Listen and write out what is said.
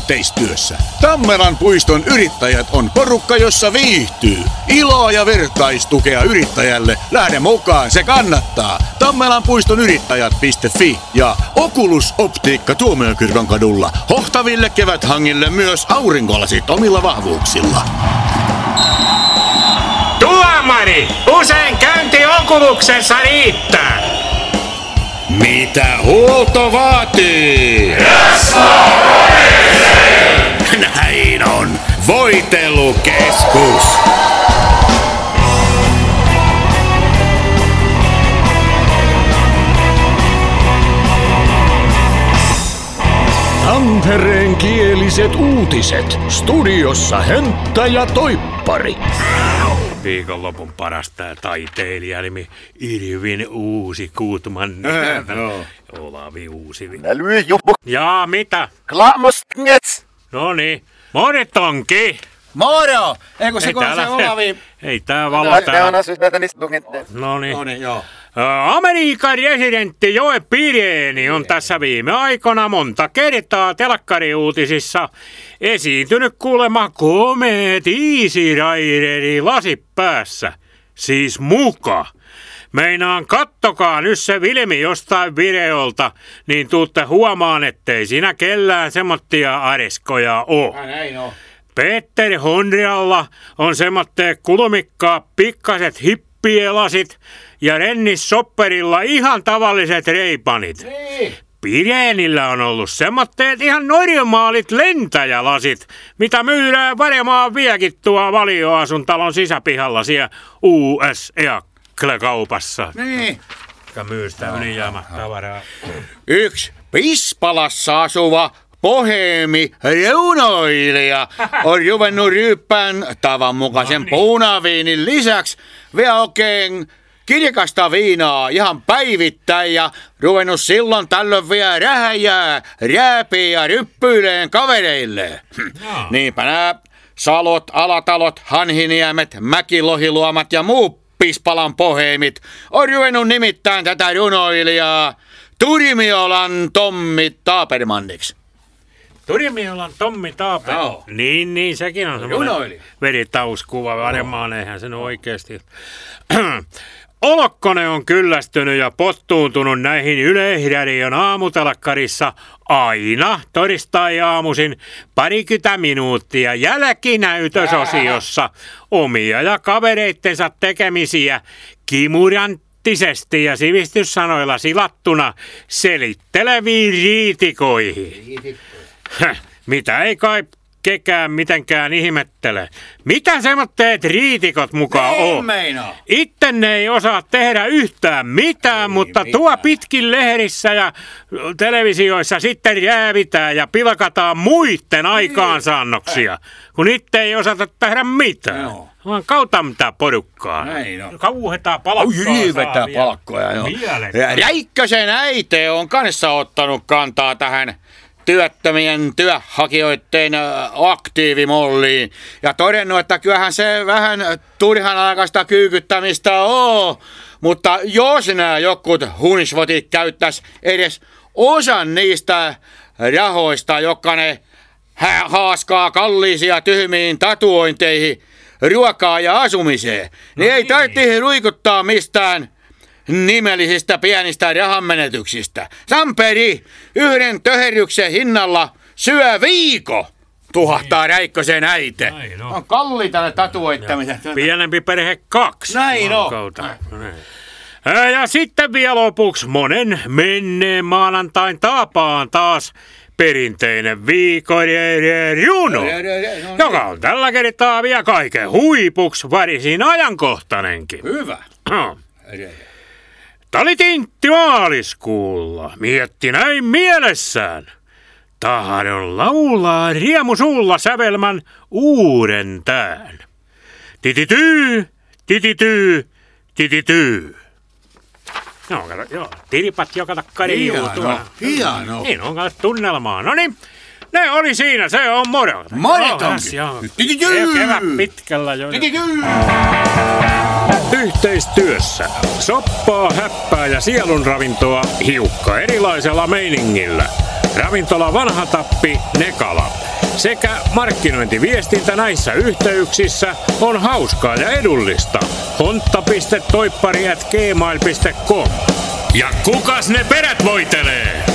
yhteistyössä. Tammelan puiston yrittäjät on porukka, jossa viihtyy. Iloa ja vertaistukea yrittäjälle. Lähde mukaan, se kannattaa. Tammelanpuiston-yrittäjät.fi ja Oculus Optiikka Tuomiokirkon kadulla. Hohtaville keväthangille myös aurinkolasit omilla vahvuuksilla. Tuomari! Usein käynti Oculuksessa riittää. Mitä huolto vaatii? Näin on. Voitelukeskus. Tampereen kieliset uutiset. Studiossa Hönttä ja Toippari. Viikonlopun parasta taiteilija nimi Irvin Uusi Kuutman. Olavi Uusi. Jaa, mitä? Klaamostngets. Noniin. Moritonki. Moro! Eikö se kun se Olavi? Ei tää valo täällä. Noniin, joo. Amerikan residentti Joe Bideni on tässä viime aikoina monta kertaa telkkariuutisissa esiintynyt kuulemma komeet Easy Rideri lasit päässä. Siis muka. Meinaan kattokaa nyt se filmi jostain videolta, niin tuutte huomaan, ettei siinä kellään semmoittia areskoja oo. Näin on. Peter Honrialla on semmoitteet kulmikkaa pikkaset hippielasit ja Rennis Sopperilla ihan tavalliset reipanit. Niin. Bidenillä on ollut semmoitteet ihan normaalit lentäjälasit, mitä myydään varmaan vieläkin tuo Valioasuntalon sisäpihalla siellä USA-kaupassa. Niin. Joka myy sitä ylijäämätavaraa. Yksi Pispalassa asuva boheemi reunoilija on ruvennut ryyppään tavanmukaisen punaviinin lisäksi vielä oikein kirkasta viinaa ihan päivittäin ja ruvennut silloin tällöin vielä rähäjää, rääpiä ja ryppyileen kavereille. Niinpä nämä Salot, Alatalot, Hanhiniemet, Mäkilohiluomat ja muu Pispalan boheemit on ruvennut nimittäin tätä runoilijaa Turimiolan Tommi Taapermanniksi. Turimiolan Tommi Taaper. Joo. Niin, sekin on semmoinen veritauskuva. Varmaan eihän sen oikeasti. Olokkonen on kyllästynyt ja pottuuntunut näihin Yleisradion aamutelkkarissa aina torstai-aamuisin 20 minuuttia jälkinäytösosiossa omia ja kavereittensa tekemisiä kimuranttisesti ja sivistyssanoilla silattuna selitteleviin riitikoihin. Mitä ei kai kekään mitenkään ihmettele. Mitä semmoitteet riitikot mukaan on? Itten ei osaa tehdä yhtään mitään, mutta tuo pitkin lehdissä ja televisioissa sitten jäävitään ja pilkataan muitten aikaansaannoksia, kun itse ei osata tehdä mitään. Vaan kautta mitä porukkaa. Kauhetaa palkkaa Hirvetä palkkoja, joo. Räikkösen äiti on kanssa ottanut kantaa tähän työttömien työhakijoiden aktiivimolliin ja todennut, että kyllähän se vähän turhanaikaista kyykyttämistä on, mutta jos nämä jokut hunisvotit käyttäisi edes osan niistä rahoista, jotka ne haaskaa kalliisia tyhmiin tatuointeihin, ruokaa ja asumiseen, niin ei tarvitse ruikuttaa mistään nimellisistä pienistä rahanmenetyksistä. Samperi, yhden töherryksen hinnalla syö viikko, tuhahtaa Räikkösen äite. On kalliita ne tatuoittamiset. Pienempi perhe 2. Näin on. Ja sitten vielä lopuksi monen menneen maanantain tapaan taas perinteinen viikon juno, joka on tällä kertaa vielä kaiken huipuksi varisin ajankohtainenkin. Hyvä. Tali Tintti maaliskuulla mietti näin mielessään. Tahdon laulaa riemusuulla sävelmän uuden tään. Titityy, titityy, titityy. No, joo, tiripat joka takkariuu tuolla. Hieno. Niin on kanssa tunnelmaa. No niin, ne oli siinä, se on moro. Kevät pitkällä jo. Yhteistyössä soppaa, häppää ja sielunravintoa hiukka erilaisella meiningillä. Ravintola Vanha Tappi, Nekala. sekä markkinointiviestintä näissä yhteyksissä on hauskaa ja edullista. hontta.toippari@gmail.com. Ja kukas ne perät voitelee?